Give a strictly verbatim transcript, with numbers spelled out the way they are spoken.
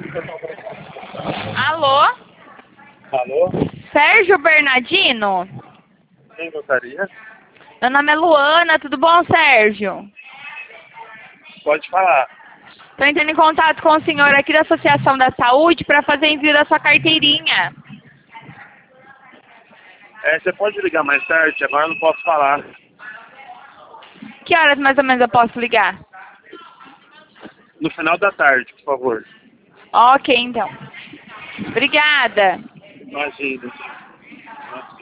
Alô? Alô? Sérgio Bernardino? Quem gostaria? Meu nome é Luana, tudo bom, Sérgio? Pode falar. Estou entrando em contato com o senhor aqui da Associação da Saúde para fazer envio da sua carteirinha. É, você pode ligar mais tarde? Agora eu não posso falar. Que horas mais ou menos eu posso ligar? No final da tarde, por favor. Ok, então. Obrigada. Imagina.